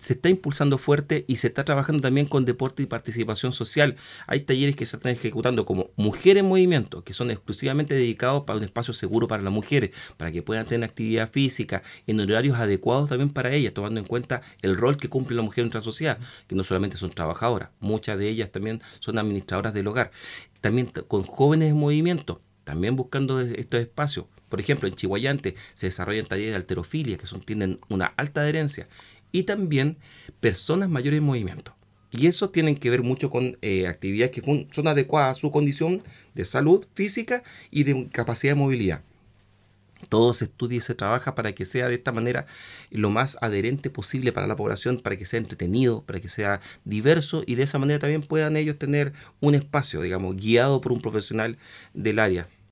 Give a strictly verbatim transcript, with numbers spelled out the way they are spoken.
se está impulsando fuerte y se está trabajando también con deporte y participación social. Hay talleres que se están ejecutando como Mujer en Movimiento, que son exclusivamente dedicados para un espacio seguro para las mujeres, para que puedan tener actividad física en horarios adecuados también para ellas, tomando en cuenta el rol que cumple la mujer en nuestra sociedad, que no solamente son trabajadoras, muchas de ellas también son administradoras del hogar. También t- con Jóvenes en Movimiento, también buscando e- estos espacios. Por ejemplo, en Chihuayante se desarrollan talleres de halterofilia que son, tienen una alta adherencia. Y también personas mayores en movimiento. Y eso tienen que ver mucho con eh, actividades que con- son adecuadas a su condición de salud física y de capacidad de movilidad. Todo se estudia y se trabaja para que sea de esta manera lo más adherente posible para la población, para que sea entretenido, para que sea diverso y de esa manera también puedan ellos tener un espacio, digamos, guiado por un profesional del área.